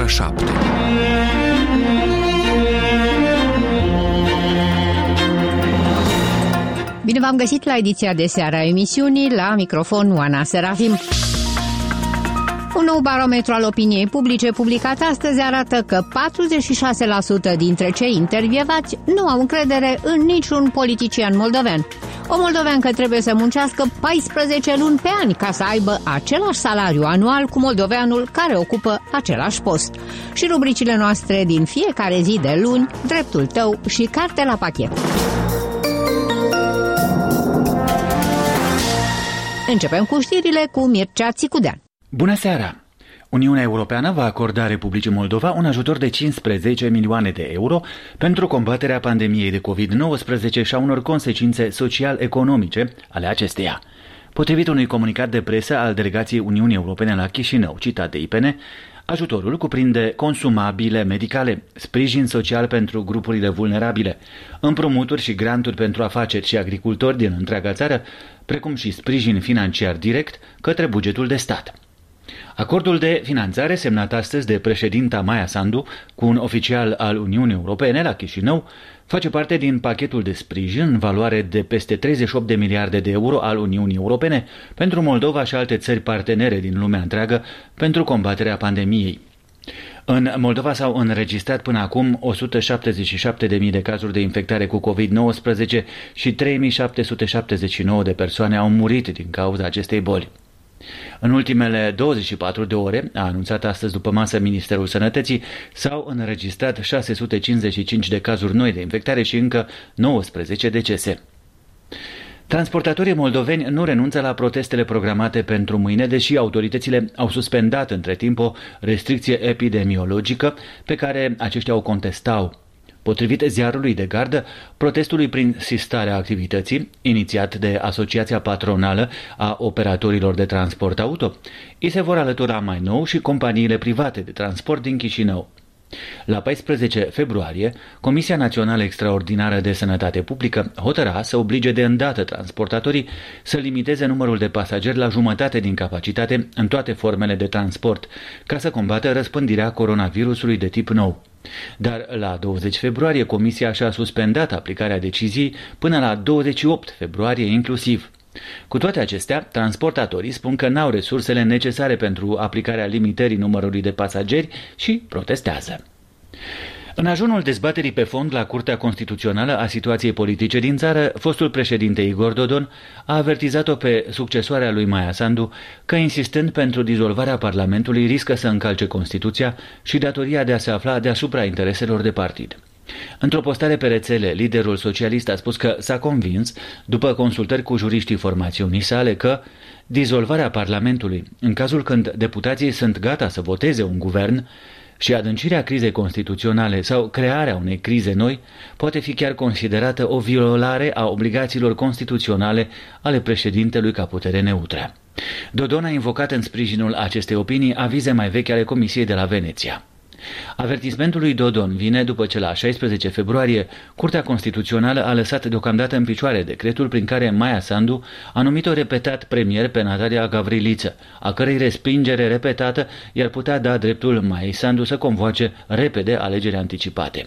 7. Bine v-am găsit la ediția de seară a emisiunii, la microfon Oana Serafim. Un nou barometru al opiniei publice publicat astăzi arată că 46% dintre cei intervievați nu au încredere în niciun politician moldovean. O moldoveancă trebuie să muncească 14 luni pe an ca să aibă același salariu anual cu moldoveanul care ocupă același post. Și rubricile noastre din fiecare zi de luni, dreptul tău și carte la pachet. Începem cu știrile cu Mircea Țicudean. Bună seara! Uniunea Europeană va acorda Republicii Moldova un ajutor de 15 milioane de euro pentru combaterea pandemiei de COVID-19 și a unor consecințe social-economice ale acesteia. Potrivit unui comunicat de presă al delegației Uniunii Europene la Chișinău, citat de IPN, ajutorul cuprinde consumabile medicale, sprijin social pentru grupurile vulnerabile, împrumuturi și granturi pentru afaceri și agricultori din întreaga țară, precum și sprijin financiar direct către bugetul de stat. Acordul de finanțare semnat astăzi de președinta Maia Sandu cu un oficial al Uniunii Europene la Chișinău face parte din pachetul de sprijin în valoare de peste 38 de miliarde de euro al Uniunii Europene pentru Moldova și alte țări partenere din lumea întreagă pentru combaterea pandemiei. În Moldova s-au înregistrat până acum 177.000 de cazuri de infectare cu COVID-19 și 3.779 de persoane au murit din cauza acestei boli. În ultimele 24 de ore, a anunțat astăzi după masă Ministerul Sănătății, s-au înregistrat 655 de cazuri noi de infectare și încă 19 decese. Transportatorii moldoveni nu renunță la protestele programate pentru mâine, deși autoritățile au suspendat între timp o restricție epidemiologică pe care aceștia o contestau. Potrivit ziarului de gardă, protestului prin sistarea activității, inițiat de Asociația Patronală a Operatorilor de Transport Auto, îi se vor alătura mai nou și companiile private de transport din Chișinău. La 14 februarie, Comisia Națională Extraordinară de Sănătate Publică hotăra să oblige de îndată transportatorii să limiteze numărul de pasageri la jumătate din capacitate în toate formele de transport, ca să combată răspândirea coronavirusului de tip nou. Dar la 20 februarie Comisia și-a suspendat aplicarea deciziei până la 28 februarie inclusiv. Cu toate acestea, transportatorii spun că n-au resursele necesare pentru aplicarea limitării numărului de pasageri și protestează. În ajunul dezbaterii pe fond la Curtea Constituțională a situației politice din țară, fostul președinte Igor Dodon a avertizat-o pe succesoarea lui Maia Sandu că, insistând pentru dizolvarea Parlamentului, riscă să încalce Constituția și datoria de a se afla deasupra intereselor de partid. Într-o postare pe rețele, liderul socialist a spus că s-a convins, după consultări cu juriștii formațiunii sale, că dizolvarea Parlamentului, în cazul când deputații sunt gata să voteze un guvern, și adâncirea crizei constituționale sau crearea unei crize noi poate fi chiar considerată o violare a obligațiilor constituționale ale președintelui ca putere neutră. Dodon a invocat în sprijinul acestei opinii avize mai vechi ale Comisiei de la Veneția. Avertismentul lui Dodon vine după ce la 16 februarie Curtea Constituțională a lăsat deocamdată în picioare decretul prin care Maia Sandu a numit-o repetat premier pe Natalia Gavriliță, a cărei respingere repetată i-ar putea da dreptul Maiei Sandu să convoace repede alegeri anticipate.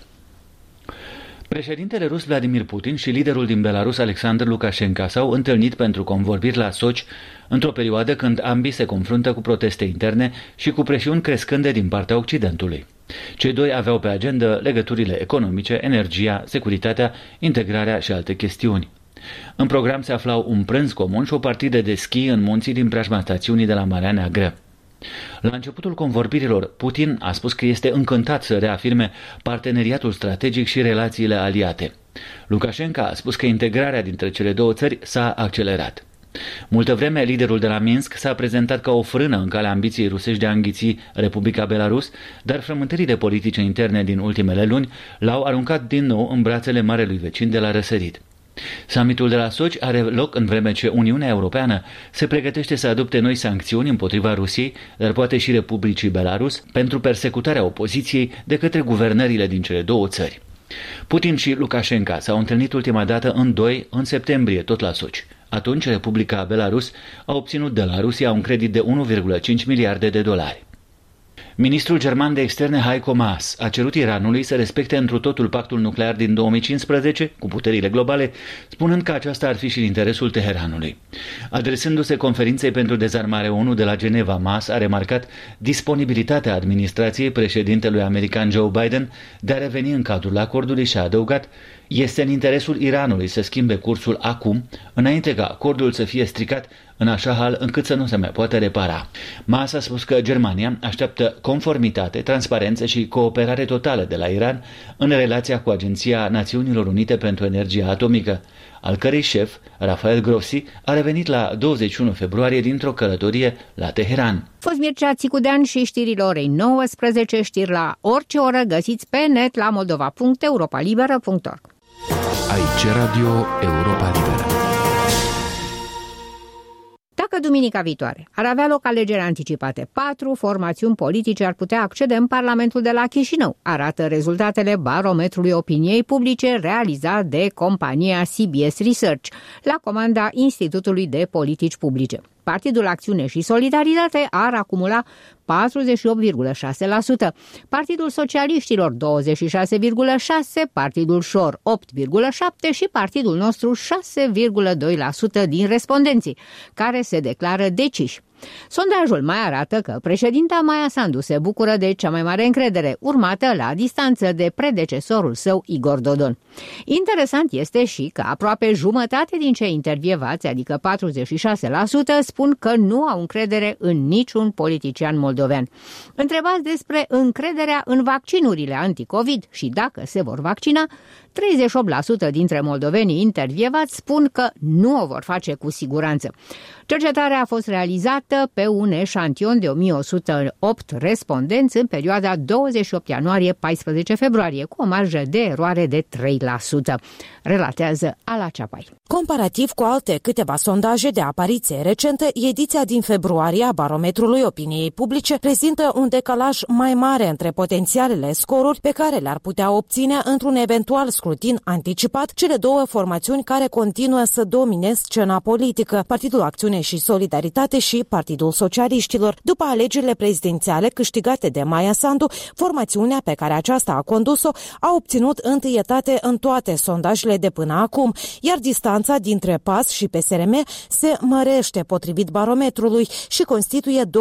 Președintele rus Vladimir Putin și liderul din Belarus Alexander Lukashenko s-au întâlnit pentru convorbiri la Sochi într-o perioadă când ambii se confruntă cu proteste interne și cu presiuni crescânde din partea Occidentului. Cei doi aveau pe agenda legăturile economice, energia, securitatea, integrarea și alte chestiuni. În program se aflau un prânz comun și o partidă de schi în munții din preajma stațiunii de la Marea Neagră. La începutul convorbirilor, Putin a spus că este încântat să reafirme parteneriatul strategic și relațiile aliate. Lukashenko a spus că integrarea dintre cele două țări s-a accelerat. Multă vreme, liderul de la Minsk s-a prezentat ca o frână în calea ambiției rusești de a înghiți Republica Belarus, dar frământările politice interne din ultimele luni l-au aruncat din nou în brațele marelui vecin de la răsărit. Summitul de la Sochi are loc în vreme ce Uniunea Europeană se pregătește să adopte noi sancțiuni împotriva Rusiei, dar poate și Republicii Belarus, pentru persecutarea opoziției de către guvernările din cele două țări. Putin și Lukashenko s-au întâlnit ultima dată în septembrie, tot la Sochi. Atunci, Republica Belarus a obținut de la Rusia un credit de 1,5 miliarde de dolari. Ministrul german de externe Heiko Maas a cerut Iranului să respecte întru totul pactul nuclear din 2015 cu puterile globale, spunând că aceasta ar fi și în interesul Teheranului. Adresându-se conferinței pentru dezarmare ONU de la Geneva, Maas a remarcat disponibilitatea administrației președintelui american Joe Biden de a reveni în cadrul acordului și a adăugat: este în interesul Iranului să schimbe cursul acum, înainte ca acordul să fie stricat în așa hal încât să nu se mai poată repara. Maas a spus că Germania așteaptă conformitate, transparență și cooperare totală de la Iran în relația cu Agenția Națiunilor Unite pentru Energia Atomică, al cărei șef, Rafael Grossi, a revenit la 21 februarie dintr-o călătorie la Teheran. Fost Mircea Țicudean și știrile orei 19, știri la orice oră găsiți pe net la moldova.europalibera.org. Aici Radio Europa Liberă. Dacă duminica viitoare ar avea loc alegeri anticipate, 4 formațiuni politice ar putea accede în Parlamentul de la Chișinău, arată rezultatele barometrului opiniei publice realizat de compania CBS Research, la comanda Institutului de Politici Publice. Partidul Acțiune și Solidaritate ar acumula 48,6%, Partidul Socialiștilor 26,6%, Partidul Șor 8,7% și Partidul Nostru 6,2% din respondenții, care se declară deciși. Sondajul mai arată că președinta Maia Sandu se bucură de cea mai mare încredere, urmată la distanță de predecesorul său Igor Dodon. Interesant este și că aproape jumătate din cei intervievați, adică 46%, spun că nu au încredere în niciun politician moldovean. Întrebați despre încrederea în vaccinurile anticovid și dacă se vor vaccina, 38% dintre moldovenii intervievați spun că nu o vor face cu siguranță. Cercetarea a fost realizată pe un eșantion de 1108 respondenți în perioada 28 ianuarie-14 februarie, cu o marjă de eroare de 3%, relatează Ala Ceapai. Comparativ cu alte câteva sondaje de apariție recentă, ediția din februarie a barometrului opiniei publice prezintă un decalaj mai mare între potențialele scoruri pe care le-ar putea obține într-un eventual scrutin anticipat cele două formațiuni care continuă să domineze scena politică, Partidul Acțiune și Solidaritate și Partidul Socialiștilor. După alegerile prezidențiale câștigate de Maia Sandu, formațiunea pe care aceasta a condus-o a obținut întâietate în toate sondajele de până acum, iar distanța dintre PAS și PSRM se mărește potrivit barometrului și constituie 22%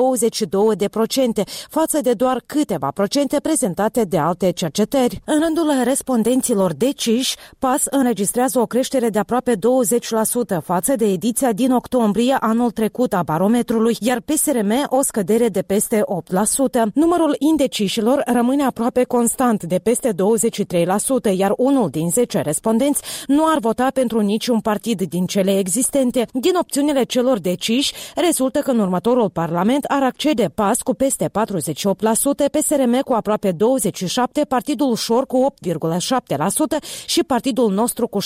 față de doar câteva procente prezentate de alte cercetări. În rândul respondenților deciși, PAS înregistrează o creștere de aproape 20% față de ediția din octombrie anul trecut a barometrului, iar PSRM o scădere de peste 8%. Numărul indecișilor rămâne aproape constant de peste 23%, iar unul din 10 respondenți nu ar vota pentru niciun partid din cele existente. Din opțiunile celor deciși, rezultă că în următorul parlament ar accede PAS cu peste 48%, PSRM cu aproape 27%, Partidul Șor cu 8,7% și Partidul Nostru cu 6,2%.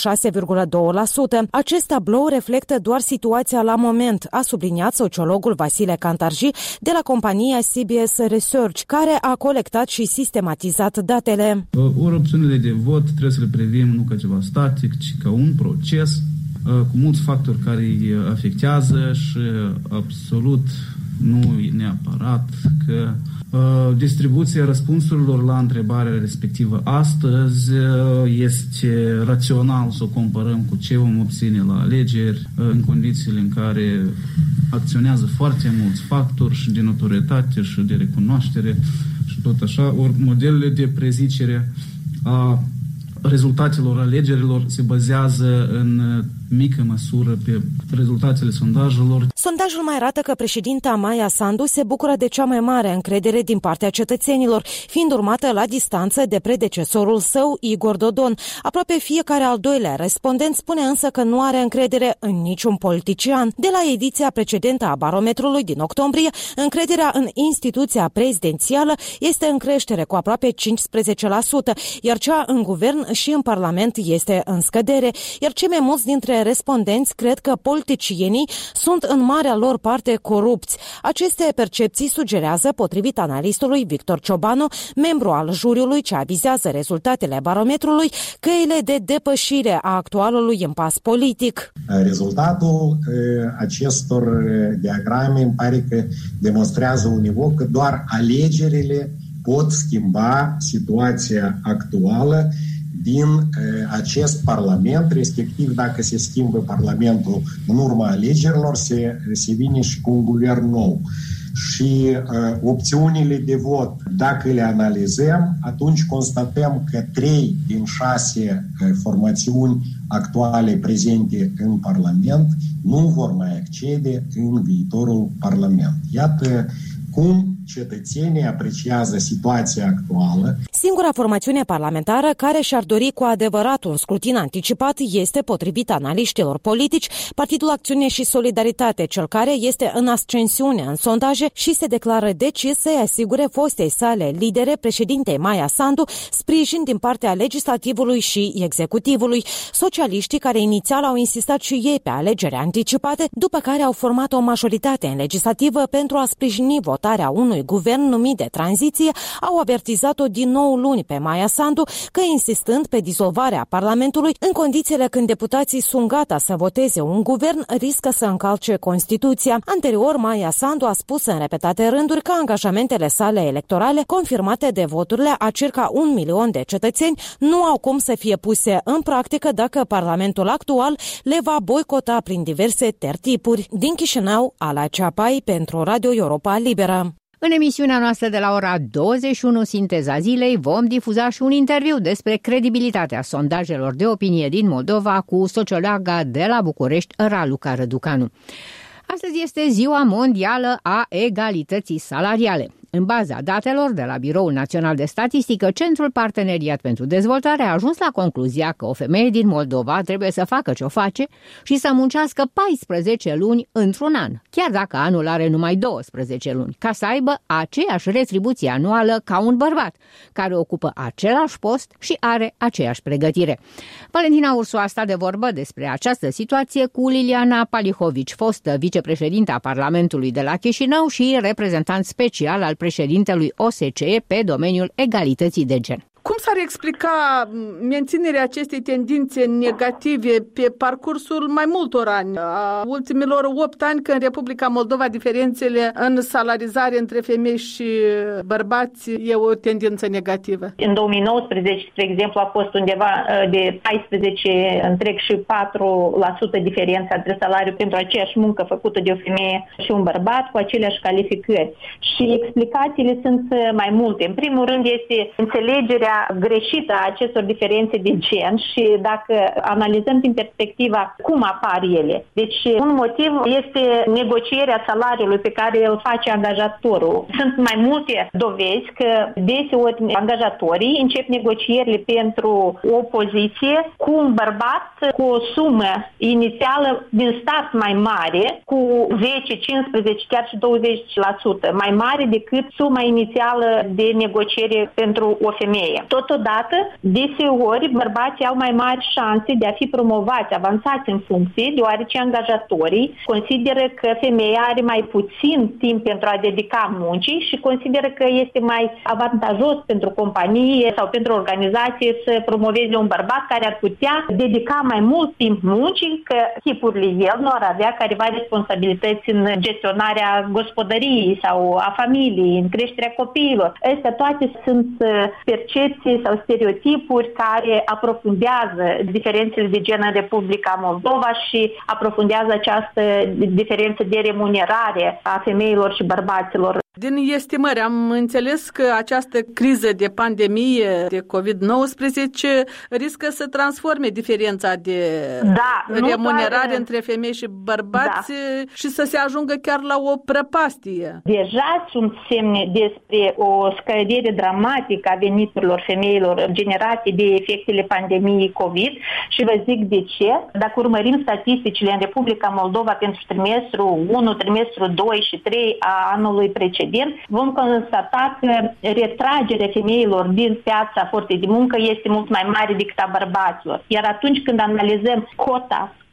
Acest tablou reflectă doar situația la moment, a subliniat sociologul Vasile Cantarji de la compania CBS Research, care a colectat și sistematizat datele. Ori opțiunile de vot trebuie să le privim nu ca ceva static, ci ca un proces cu mulți factori care îi afectează și absolut nu e neapărat că distribuția răspunsurilor la întrebarea respectivă astăzi este rațional să o comparăm cu ce vom obține la alegeri în condițiile în care acționează foarte mulți factori și de notorietate și de recunoaștere și tot așa. Ori modelele de prezicere a rezultatelor alegerilor se bazează în mică măsură pe rezultatele sondajelor. Sondajul mai arată că președinta Maia Sandu se bucură de cea mai mare încredere din partea cetățenilor, fiind urmată la distanță de predecesorul său, Igor Dodon. Aproape fiecare al doilea respondent spune însă că nu are încredere în niciun politician. De la ediția precedentă a barometrului din octombrie, încrederea în instituția prezidențială este în creștere cu aproape 15%, iar cea în guvern și în parlament este în scădere, iar cei mai mulți dintre dintre respondenți cred că politicienii sunt în marea lor parte corupți. Aceste percepții sugerează, potrivit analistului Victor Ciobanu, membru al juriului ce avizează rezultatele barometrului, căile de depășire a actualului impas politic. Rezultatul acestor diagrame îmi pare că demonstrează univoc că doar alegerile pot schimba situația actuală din acest Parlament, respectiv dacă se schimbă Parlamentul în urma alegerilor, se vine și cu un guvern nou. Și opțiunile de vot, dacă le analizăm, atunci constatăm că 3 din 6 formațiuni actuale prezente în Parlament nu vor mai accede în viitorul Parlament. Iată cum cetățenii apreciază situația actuală. Singura formațiune parlamentară care și-ar dori cu adevărat un scrutin anticipat este, potrivit analiștilor politici, Partidul Acțiune și Solidaritate, cel care este în ascensiune în sondaje și se declară decis să-i asigure fostei sale lidere, președintei Maia Sandu, sprijin din partea legislativului și executivului. Socialiștii, care inițial au insistat și ei pe alegeri anticipate, după care au format o majoritate în legislativă pentru a sprijini votarea unui guvern numit de tranziție, au avertizat-o din nou luni pe Maia Sandu că, insistând pe dizolvarea Parlamentului, în condițiile când deputații sunt gata să voteze un guvern, riscă să încalce Constituția. Anterior, Maia Sandu a spus în repetate rânduri că angajamentele sale electorale, confirmate de voturile a circa 1 milion de cetățeni, nu au cum să fie puse în practică dacă Parlamentul actual le va boicota prin diverse tertipuri. Din Chișinău, Ala Ceapai pentru Radio Europa Liberă. În emisiunea noastră de la ora 21, Sinteza Zilei, vom difuza și un interviu despre credibilitatea sondajelor de opinie din Moldova cu sociologa de la București, Raluca Răducanu. Astăzi este Ziua Mondială a Egalității Salariale. În baza datelor de la Biroul Național de Statistică, Centrul Parteneriat pentru Dezvoltare a ajuns la concluzia că o femeie din Moldova trebuie să facă ce-o face și să muncească 14 luni într-un an, chiar dacă anul are numai 12 luni, ca să aibă aceeași retribuție anuală ca un bărbat, care ocupă același post și are aceeași pregătire. Valentina Ursu a stat de vorbă despre această situație cu Liliana Palihovici, fostă vicepreședinta Parlamentului de la Chișinău și reprezentant special al președintelui OSCE pe domeniul egalității de gen. Cum s-ar explica menținerea acestei tendințe negative pe parcursul mai multor ani, a ultimilor 8 ani, că în Republica Moldova diferențele în salarizare între femei și bărbați e o tendință negativă? În 2019, spre exemplu, a fost undeva de 14,4% diferența între salariu pentru aceeași muncă făcută de o femeie și un bărbat cu aceleași calificări. Și explicațiile sunt mai multe. În primul rând este înțelegerea greșită a acestor diferențe de gen și dacă analizăm din perspectiva cum apar ele. Deci un motiv este negocierea salariului pe care îl face angajatorul. Sunt mai multe dovezi că deseori angajatorii încep negocierile pentru o poziție cu un bărbat cu o sumă inițială din start mai mare, cu 10, 15, chiar și 20% mai mare decât suma inițială de negociere pentru o femeie. Totodată, deseori, bărbații au mai mari șanse de a fi promovați, avansați în funcție, deoarece angajatorii consideră că femeia are mai puțin timp pentru a dedica muncii și consideră că este mai avantajos pentru companie sau pentru organizație să promoveze un bărbat care ar putea dedica mai mult timp muncii, că chipurile el nu ar avea careva responsabilități în gestionarea gospodăriei sau a familiei, în creșterea copiilor. Astea toate sunt percepții sau stereotipuri care aprofundează diferențele de gen în Republica Moldova și aprofundează această diferență de remunerare a femeilor și bărbaților. Din estimări am înțeles că această criză de pandemie de COVID-19 riscă să transforme diferența de remunerare între femei și bărbați și să se ajungă chiar la o prăpastie. Deja sunt semne despre o scădere dramatică a veniturilor femeilor generate de efectele pandemiei COVID și vă zic de ce. Dacă urmărim statisticile în Republica Moldova pentru trimestrul 1, trimestrul 2 și 3 a anului precedent, vom constata că retragerea femeilor din piața forței de muncă este mult mai mare decât a bărbaților. Iar atunci când analizăm cota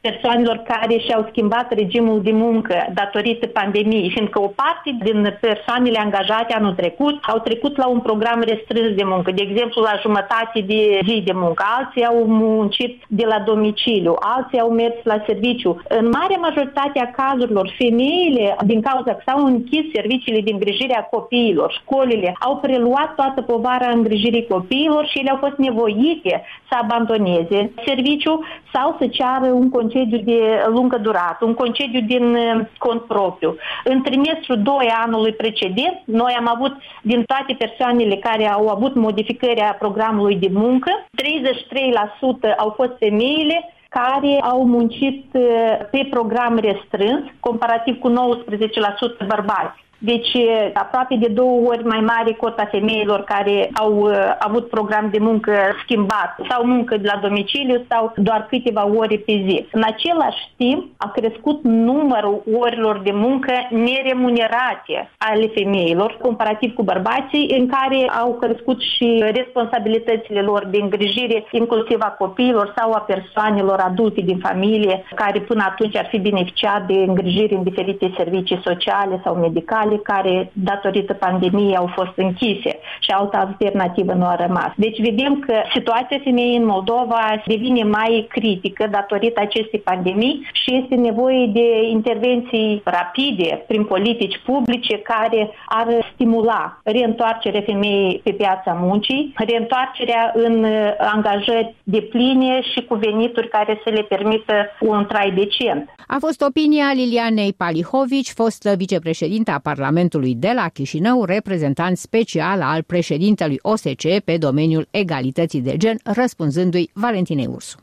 persoanelor care și-au schimbat regimul de muncă datorită pandemiei, fiindcă o parte din persoanele angajate anul trecut au trecut la un program restrâns de muncă, de exemplu la jumătate de zi de muncă, alții au muncit de la domiciliu, alții au mers la serviciu. În mare majoritate a cazurilor, femeile, din cauza că s-au închis serviciile de îngrijire a copiilor, școlile, au preluat toată povara îngrijirii copiilor și ele au fost nevoite să abandoneze serviciu sau să ceară un concediu de lungă durată, un concediu din cont propriu. În trimestrul 2 anului precedent, noi am avut din toate persoanele care au avut modificarea programului de muncă, 33% au fost femeile care au muncit pe program restrâns, comparativ cu 19% bărbați. Deci aproape de 2 ori mai mare cota femeilor care au avut program de muncă schimbat sau muncă de la domiciliu sau doar câteva ore pe zi. În același timp a crescut numărul orilor de muncă neremunerate ale femeilor comparativ cu bărbații, în care au crescut și responsabilitățile lor de îngrijire inclusiv a copiilor sau a persoanelor adulte din familie care până atunci ar fi beneficiat de îngrijiri în diferite servicii sociale sau medicale care, datorită pandemiei, au fost închise și altă alternativă nu a rămas. Deci vedem că situația femeii în Moldova devine mai critică datorită acestei pandemii și este nevoie de intervenții rapide prin politici publice care ar stimula reîntoarcerea femeii pe piața muncii, reîntoarcerea în angajări depline și cu venituri care să le permită un trai decent. A fost opinia Lilianei Palihovici, fostă vicepreședintă a Parlamentului de la Chișinău, reprezentant special al președintelui OSCE pe domeniul egalității de gen, răspunzându-i Valentinei Ursu.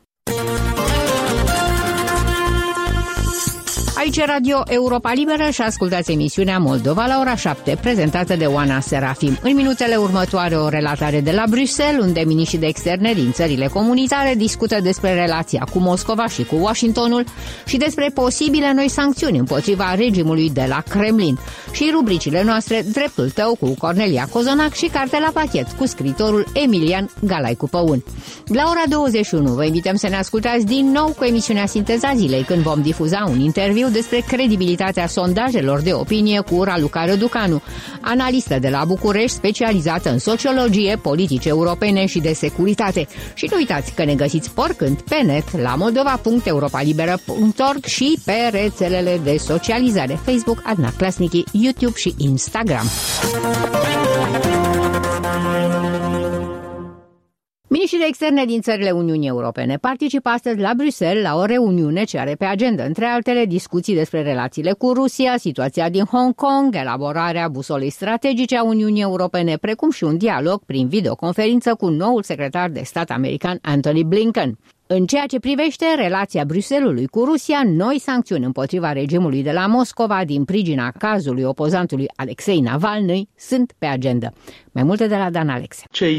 Aici Radio Europa Liberă și ascultați emisiunea Moldova la ora 7, prezentată de Oana Serafim. În minutele următoare o relatare de la Bruxelles, unde miniștrii de externe din țările comunitare discută despre relația cu Moscova și cu Washingtonul și despre posibile noi sancțiuni împotriva regimului de la Kremlin. Și rubricile noastre Dreptul tău cu Cornelia Cozonac și Carte la pachet cu scriitorul Emilian Galaicu Păun. La ora 21 vă invităm să ne ascultați din nou cu emisiunea Sinteza Zilei, când vom difuza un interviu despre credibilitatea sondajelor de opinie cu Raluca Răducanu, analistă de la București specializată în sociologie, politici europene și de securitate. Și nu uitați că ne găsiți oricând pe net la moldova.europalibera.org și pe rețelele de socializare Facebook, Adna Klasnici, YouTube și Instagram. Miniștrii de externe din țările Uniunii Europene participă astăzi la Bruxelles la o reuniune ce are pe agenda, între altele, discuții despre relațiile cu Rusia, situația din Hong Kong, elaborarea busolei strategice a Uniunii Europene, precum și un dialog prin videoconferință cu noul secretar de stat american Antony Blinken. În ceea ce privește relația Bruxellesului cu Rusia, noi sancțiuni împotriva regimului de la Moscova din pricina cazului opozantului Alexei Navalny sunt pe agenda. Mai multe de la Dan Alexe. Cei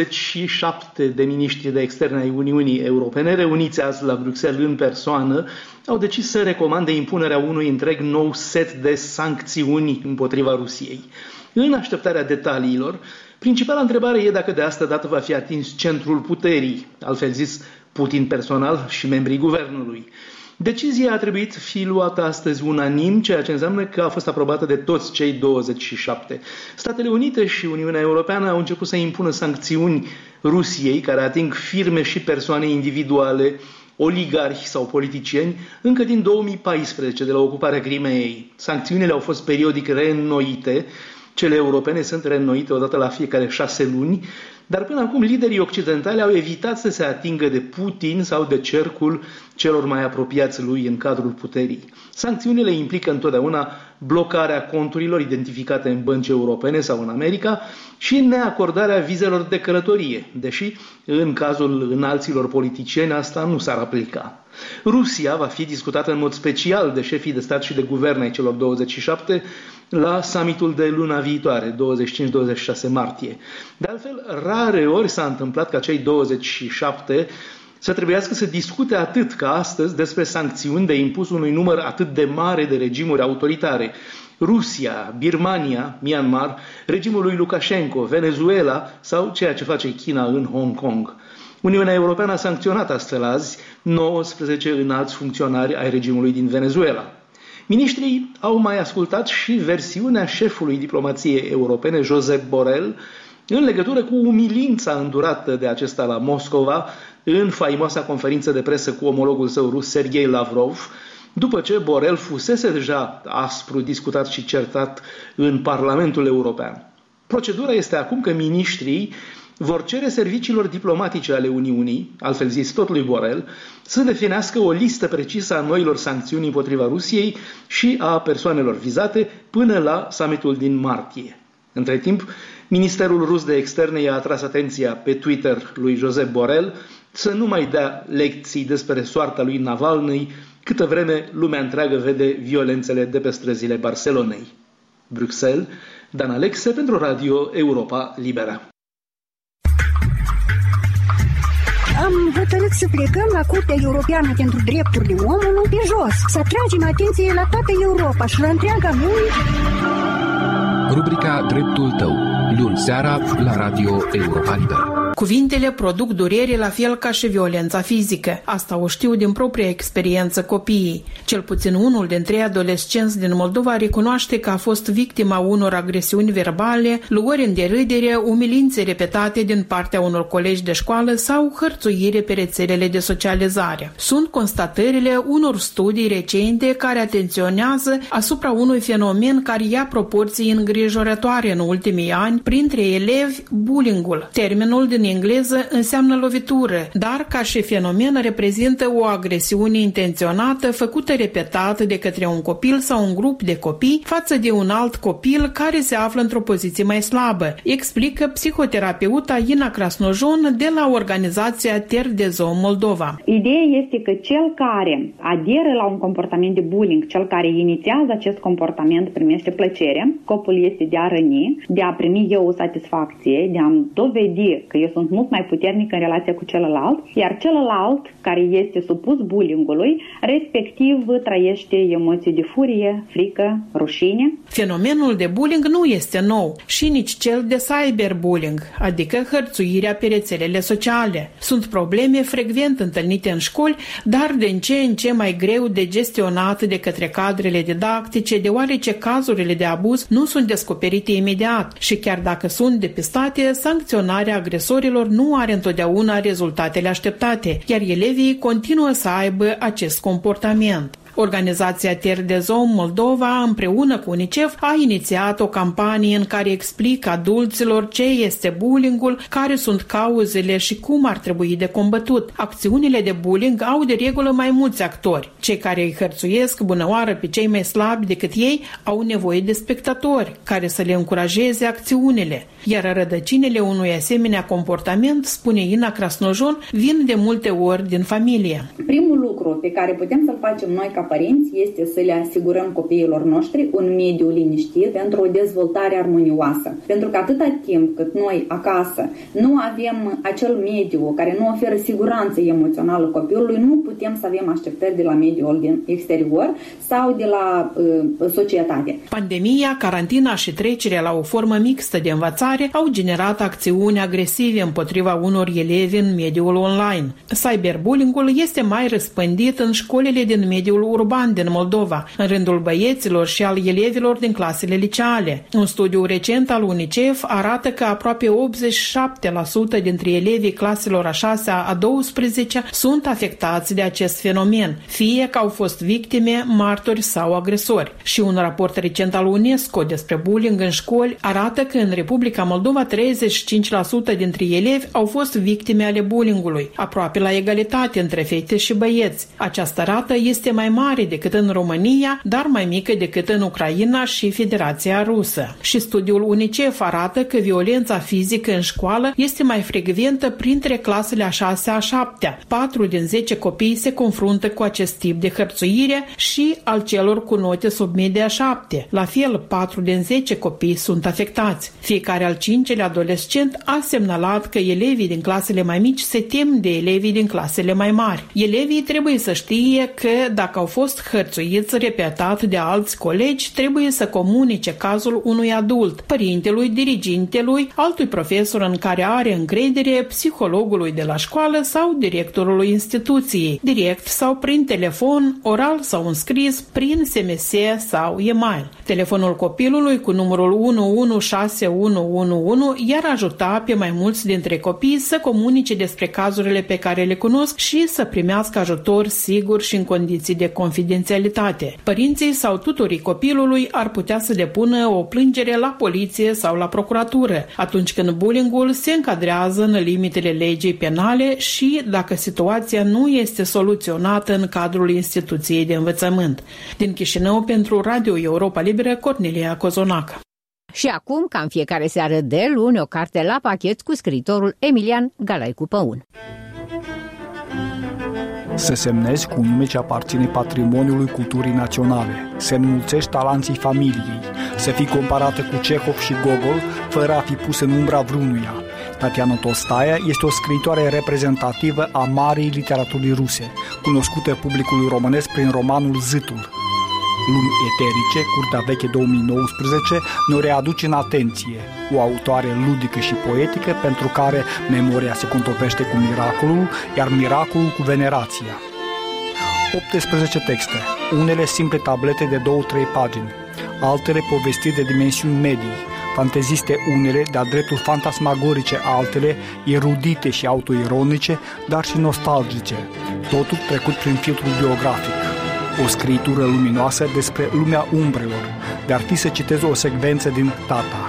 27 de miniștri de externe ai Uniunii Europene, reuniți azi la Bruxelles în persoană, au decis să recomande impunerea unui întreg nou set de sancțiuni împotriva Rusiei. În așteptarea detaliilor, principala întrebare e dacă de asta dată va fi atins centrul puterii, altfel zis Putin personal și membrii guvernului. Decizia a trebuit fi luată astăzi unanim, ceea ce înseamnă că a fost aprobată de toți cei 27. Statele Unite și Uniunea Europeană au început să impună sancțiuni Rusiei, care ating firme și persoane individuale, oligarhi sau politicieni, încă din 2014, de la ocuparea Crimeei. Sancțiunile au fost periodic reînnoite. Cele europene sunt reînnoite odată la fiecare 6 luni, dar până acum liderii occidentali au evitat să se atingă de Putin sau de cercul celor mai apropiați lui în cadrul puterii. Sancțiunile implică întotdeauna blocarea conturilor identificate în bănci europene sau în America și neacordarea vizelor de călătorie, deși în cazul înalților politicieni asta nu s-ar aplica. Rusia va fi discutată în mod special de șefii de stat și de guvern ai celor 27 la summitul de luna viitoare, 25-26 martie. De altfel, rare ori s-a întâmplat ca cei 27 să trebuiască să discute atât ca astăzi despre sancțiuni de impus unui număr atât de mare de regimuri autoritare. Rusia, Birmania, Myanmar, regimul lui Lukashenko, Venezuela sau ceea ce face China în Hong Kong. Uniunea Europeană a sancționat astfel azi 19 înalți funcționari ai regimului din Venezuela. Miniștrii au mai ascultat și versiunea șefului diplomației europene, Josep Borrell, în legătură cu umilința îndurată de acesta la Moscova în faimoasa conferință de presă cu omologul său rus, Sergei Lavrov, după ce Borrell fusese deja aspru discutat și certat în Parlamentul European. Procedura este acum că miniștrii vor cere serviciilor diplomatice ale Uniunii, altfel zis tot lui Borrell, să definească o listă precisă a noilor sancțiuni împotriva Rusiei și a persoanelor vizate până la summitul din martie. Între timp, Ministerul Rus de Externe i-a atras atenția pe Twitter lui Josep Borrell să nu mai dea lecții despre soarta lui Navalny, câtă vreme lumea întreagă vede violențele de pe străzile Barcelonei. Bruxelles, Dan Alexe pentru Radio Europa Liberă. Am hotărât să plecăm la Curtea Europeană pentru Drepturile Omului pe jos, să atragem atenție la toată Europa și la întreaga lume. Rubrica Dreptul tău, luni seara la Radio Europa Liberă. Cuvintele produc durere la fel ca și violența fizică. Asta o știu din propria experiență copiii. Cel puțin unul dintre adolescenți din Moldova recunoaște că a fost victima unor agresiuni verbale, luări în derâdere, umilințe repetate din partea unor colegi de școală sau hărțuire pe rețelele de socializare. Sunt constatările unor studii recente care atenționează asupra unui fenomen care ia proporții îngrijorătoare în ultimii ani printre elevi, bullying-ul. Termenul din engleză înseamnă lovitură, dar ca și fenomen reprezintă o agresiune intenționată făcută repetat de către un copil sau un grup de copii față de un alt copil care se află într-o poziție mai slabă, explică psihoterapeuta Ina Krasnojon de la organizația Terre des Hommes Moldova. Ideea este că cel care aderă la un comportament de bullying, cel care inițiază acest comportament primește plăcere, scopul este de a răni, de a primi eu o satisfacție, de a dovedi că eu sunt mult mai puternic în relația cu celălalt, iar celălalt, care este supus bullying-ului, respectiv trăiește emoții de furie, frică, rușine. Fenomenul de bullying nu este nou și nici cel de cyberbullying, adică hărțuirea pe rețelele sociale. Sunt probleme frecvent întâlnite în școli, dar de în ce mai greu de gestionat de către cadrele didactice, deoarece cazurile de abuz nu sunt descoperite imediat și chiar dacă sunt depistate, sancționarea agresorilor nu are întotdeauna rezultatele așteptate, iar elevii continuă să aibă acest comportament. Organizația Terre des Hommes Moldova, împreună cu UNICEF, a inițiat o campanie în care explică adulților ce este bullying-ul, care sunt cauzele și cum ar trebui de combătut. Acțiunile de bullying au de regulă mai mulți actori. Cei care îi hărțuiesc bunăoară pe cei mai slabi decât ei au nevoie de spectatori care să le încurajeze acțiunile. Iar rădăcinile unui asemenea comportament, spune Ina Krasnojon, vin de multe ori din familie. Primul lucru pe care putem să-l facem noi ca părinți este să le asigurăm copiilor noștri un mediu liniștit pentru o dezvoltare armonioasă. Pentru că atâta timp cât noi acasă nu avem acel mediu care nu oferă siguranță emoțională copilului, nu putem să avem așteptări de la mediul din exterior sau de la societate. Pandemia, carantina și trecerea la o formă mixtă de învățare au generat acțiuni agresive împotriva unor elevi în mediul online. Cyberbullying-ul este mai răspândit în școlile din mediul urban din Moldova, în rândul băieților și al elevilor din clasele liceale. Un studiu recent al UNICEF arată că aproape 87% dintre elevii claselor a 6-a, a 12-a sunt afectați de acest fenomen, fie că au fost victime, martori sau agresori. Și un raport recent al UNESCO despre bullying în școli arată că în Republica Moldova 35% dintre elevi au fost victime ale bullying-ului, aproape la egalitate între fete și băieți. Această rată este mai mare decât în România, dar mai mică decât în Ucraina și Federația Rusă. Și studiul UNICEF arată că violența fizică în școală este mai frecventă printre clasele a 6-a, a 7-a. 4 din 10 copii se confruntă cu acest tip de hărțuire și al celor cu note sub media 7. La fel, 4 din 10 copii sunt afectați. Fiecare al 5-lea adolescent a semnalat că elevii din clasele mai mici se tem de elevii din clasele mai mari. Elevii trebuie să știe că dacă au fost hărțuiți repetat de alți colegi trebuie să comunice cazul unui adult, părintelui, dirigintelui, altui profesor în care are încredere, psihologului de la școală sau directorului instituției, direct sau prin telefon, oral sau înscris, prin SMS sau e-mail. Telefonul copilului cu numărul 116111 i-ar ajuta pe mai mulți dintre copii să comunice despre cazurile pe care le cunosc și să primească ajutor sigur și în condiții de confidențialitate. Părinții sau tutorii copilului ar putea să depună o plângere la poliție sau la procuratură, atunci când bullying-ul se încadrează în limitele legii penale și dacă situația nu este soluționată în cadrul instituției de învățământ. Din Chișinău, pentru Radio Europa Liberă, Cornelia Cozonac. Și acum, ca în fiecare seară de luni, o carte la pachet cu scriitorul Emilian Galaicu Păun. Să semnezi cu un nume ce aparține patrimoniului culturii naționale, să înmulțești talanții familiei, să fii comparată cu Cehov și Gogol, fără a fi pus în umbra vreunuia. Tatiana Tolstaia este o scriitoare reprezentativă a marii literaturii ruse, cunoscută publicului românesc prin romanul Zâtul. Lumi eterice, Curtea Veche 2019, ne-o readuce în atenție, o autoare ludică și poetică pentru care memoria se contopește cu miracolul, iar miracolul cu venerația. 18 texte, unele simple tablete de 2-3 pagini, altele povestiri de dimensiuni medii, fanteziste unele, de-a dreptul fantasmagorice altele, erudite și autoironice, dar și nostalgice, totul trecut prin filtrul biografic. O scritură luminoasă despre lumea umbrelor, de-ar fi să citez o secvență din Tata.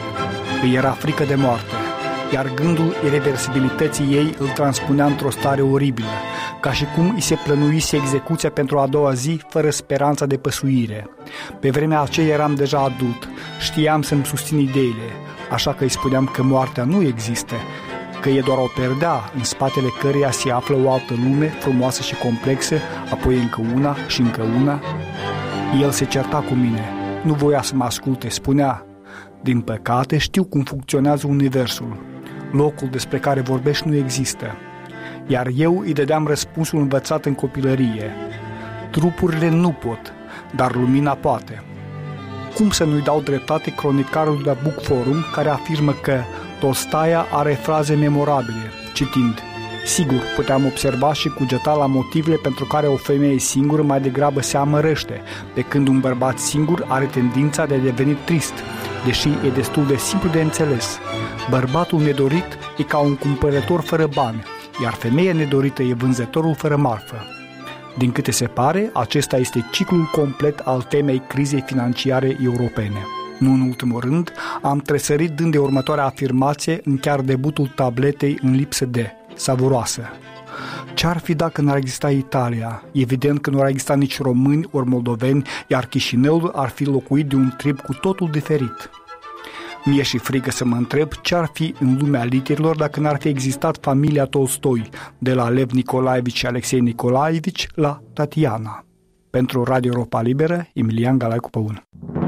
Îi era frică de moarte, iar gândul irreversibilității ei îl transpunea într-o stare oribilă, ca și cum îi se plănuise execuția pentru a doua zi, fără speranța de păsuire. Pe vremea aceea eram deja adult, știam să-mi susțin ideile, așa că îi spuneam că moartea nu există, că e doar o perdea în spatele căreia se află o altă lume frumoasă și complexă, apoi încă una și încă una. El se certa cu mine, nu voia să mă asculte, spunea: din păcate știu cum funcționează universul, locul despre care vorbești nu există. Iar eu îi dădeam răspunsul învățat în copilărie: trupurile nu pot, dar lumina poate. Cum să nu-i dau dreptate cronicarului de la Book Forum, care afirmă că Tolstaia are fraze memorabile, citind: sigur, puteam observa și cugeta la motivele pentru care o femeie singură mai degrabă se amărăște, pe când un bărbat singur are tendința de a deveni trist, deși e destul de simplu de înțeles. Bărbatul nedorit e ca un cumpărător fără bani, iar femeia nedorită e vânzătorul fără marfă. Din câte se pare, acesta este ciclul complet al temei crizei financiare europene. Nu în ultimul rând, am tresărit dând de următoarea afirmație în chiar debutul tabletei în lipsă de savuroasă. Ce-ar fi dacă n-ar exista Italia? Evident că nu ar exista nici români ori moldoveni, iar Chișinăul ar fi locuit de un trib cu totul diferit. Mi-e și frică să mă întreb ce-ar fi în lumea literelor dacă n-ar fi existat familia Tolstoi, de la Lev Nicolaevici și Alexei Nicolaevici la Tatiana. Pentru Radio Europa Liberă, Emilian Galaicu Păun.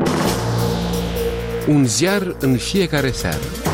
Un ziar în fiecare seară.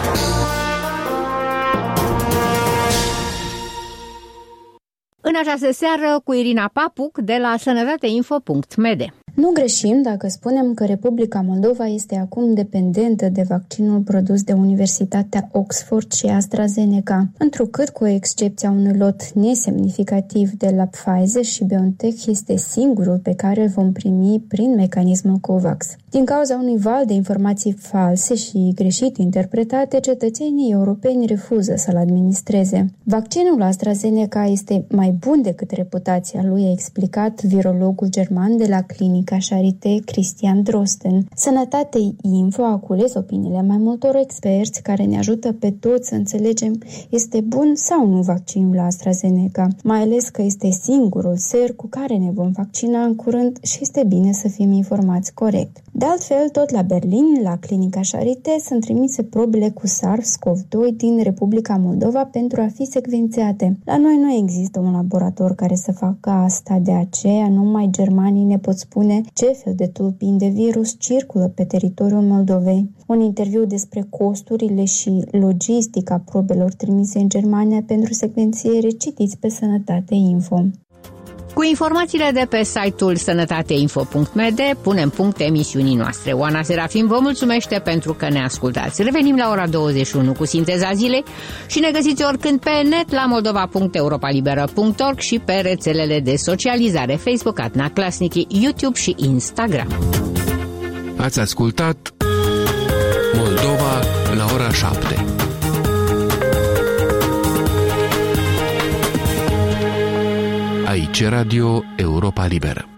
În această seară cu Irina Papuc de la sănătateinfo.md. Nu greșim dacă spunem că Republica Moldova este acum dependentă de vaccinul produs de Universitatea Oxford și AstraZeneca, întrucât, cu excepția unui lot nesemnificativ de la Pfizer și BioNTech, este singurul pe care îl vom primi prin mecanismul COVAX. Din cauza unui val de informații false și greșit interpretate, cetățenii europeni refuză să-l administreze. Vaccinul AstraZeneca este mai bun decât reputația lui, a explicat virologul german de la clinica Charité, Christian Drosten. Sănătatei Info a cules opiniile mai multor experți care ne ajută pe toți să înțelegem este bun sau nu vaccinul AstraZeneca, mai ales că este singurul ser cu care ne vom vaccina în curând și este bine să fim informați corect. De altfel, tot la Berlin, la clinica Charité, sunt trimise probele cu SARS-CoV-2 din Republica Moldova pentru a fi secvențiate. La noi nu există un laborator care să facă asta, de aceea numai germanii ne pot spune ce fel de tulpini de virus circulă pe teritoriul Moldovei. Un interviu despre costurile și logistica probelor trimise în Germania pentru secvențiere citiți pe Sănătate Info. Cu informațiile de pe site-ul sănătateinfo.md punem punct emisiunii noastre. Oana Serafim vă mulțumește pentru că ne ascultați. Revenim la ora 21 cu Sinteza Zilei și ne găsiți oricând pe net la moldova.europalibera.org și pe rețelele de socializare Facebook, Adna Clasnici, YouTube și Instagram. Ați ascultat Moldova la ora 7. Aici Radio Europa Liberă.